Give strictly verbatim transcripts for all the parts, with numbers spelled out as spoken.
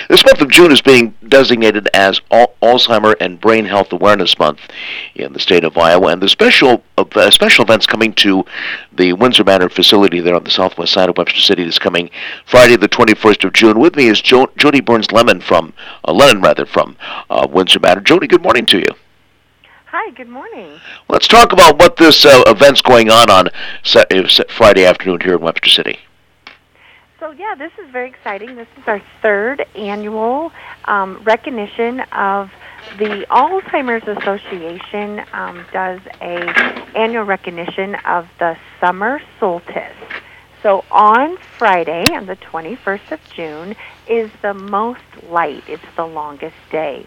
This month of June is being designated as Al- Alzheimer and Brain Health Awareness Month in the state of Iowa, and the special uh, special events coming to the Windsor Manor facility there on the southwest side of Webster City is coming Friday, the twenty-first of June. With me is jo- Jody Burns-Lemon from uh, Lennon, rather from uh, Windsor Manor. Jody, good morning to you. Hi, good morning. Let's talk about what this uh, event's going on on sa- Friday afternoon here in Webster City. So, yeah, this is very exciting. This is our third annual um, recognition of the Alzheimer's Association um, does a annual recognition of the summer solstice. So on Friday, on the twenty-first of June, is the most light. It's the longest day.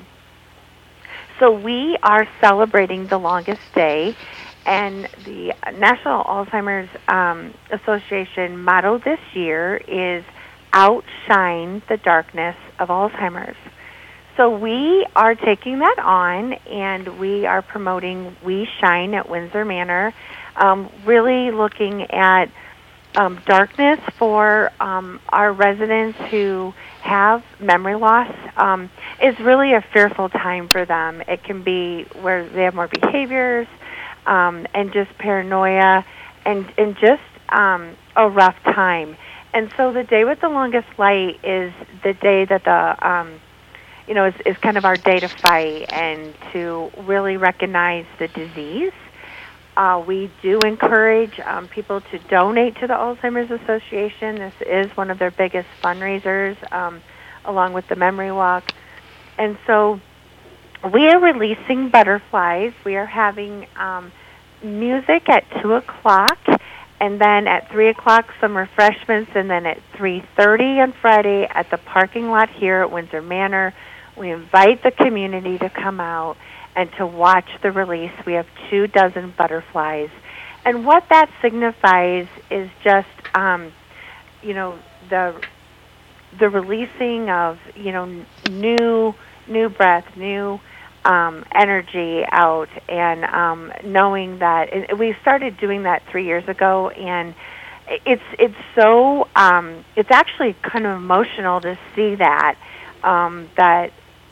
So we are celebrating the longest day, and the National Alzheimer's um, Association motto this year is Outshine the Darkness of Alzheimer's. So we are taking that on, and we are promoting We Shine at Windsor Manor, um, really looking at um, darkness for um, our residents who have memory loss. Um, is really a fearful time for them. It can be where they have more behaviors um, and just paranoia and, and just um, a rough time. And so the day with the longest light is the day that the, um, you know, is, is kind of our day to fight and to really recognize the disease. Uh, we do encourage um, people to donate to the Alzheimer's Association. This is one of their biggest fundraisers, um, along with the Memory Walk. And so we are releasing butterflies. We are having um, music at two o'clock, and then at three o'clock some refreshments, and then at three thirty on Friday at the parking lot here at Windsor Manor, we invite the community to come out and to watch the release. We have two dozen butterflies. And what that signifies is just, um, you know, the the releasing of, you know, new new breath, new um, energy out, and um, knowing that and we started doing that three years ago, and it's it's so um, it's actually kind of emotional to see that um, that.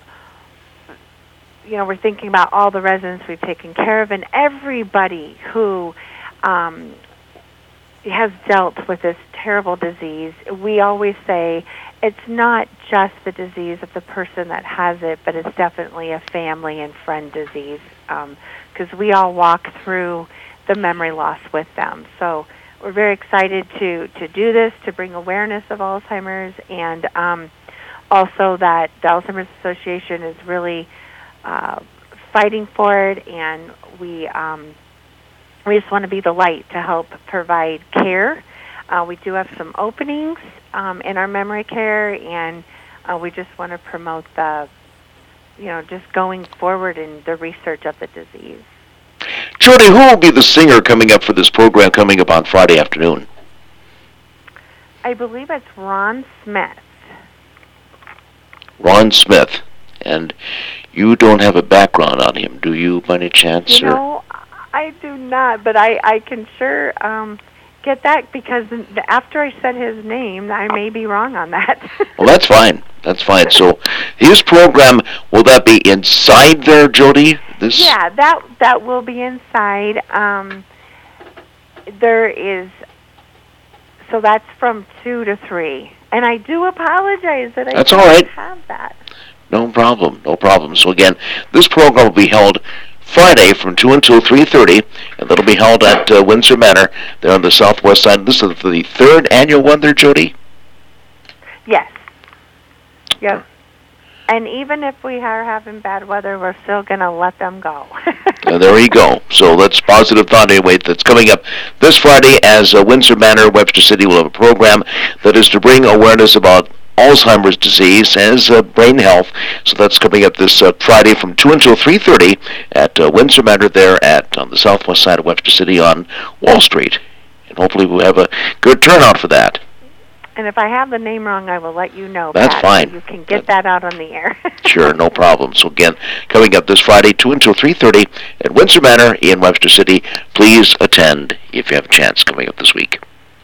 You know, we're thinking about all the residents we've taken care of and everybody who um, has dealt with this terrible disease. We always say it's not just the disease of the person that has it, but it's definitely a family and friend disease because um, we all walk through the memory loss with them. So we're very excited to, to do this, to bring awareness of Alzheimer's, and um, also that the Alzheimer's Association is really Uh, fighting for it, and we um, we just want to be the light to help provide care. Uh, we do have some openings um, in our memory care, and uh, we just want to promote the, you know, just going forward in the research of the disease. Jody, who will be the singer coming up for this program coming up on Friday afternoon? I believe it's Ron Smith. Ron Smith. And you don't have a background on him, do you, by any chance? You know, I do not, but I, I can sure um, get that because after I said his name, I may be wrong on that. Well, that's fine. That's fine. So his program, will that be inside there, Jody? This? Yeah, that that will be inside. Um, there is, so that's from two to three. And I do apologize that I that's don't all right. have that. No problem, no problem. So again, this program will be held Friday from two until three thirty, and that'll be held at uh, Windsor Manor there on the southwest side. This is the third annual one there, Jody? Yes. Yep. And even if we are having bad weather, we're still going to let them go. uh, there you go. So that's positive thought anyway. That's coming up this Friday as uh, Windsor Manor, Webster City will have a program that is to bring awareness about Alzheimer's disease as uh, brain health. So that's coming up this uh, Friday from two until three thirty at uh, Windsor Manor there at on the southwest side of Webster City on Wall Street. And hopefully we'll have a good turnout for that. And if I have the name wrong, I will let you know. That's Pat, fine. So you can get that out on the air. Sure, no problem. So again, coming up this Friday, two until three thirty at Windsor Manor in Webster City. Please attend if you have a chance coming up this week.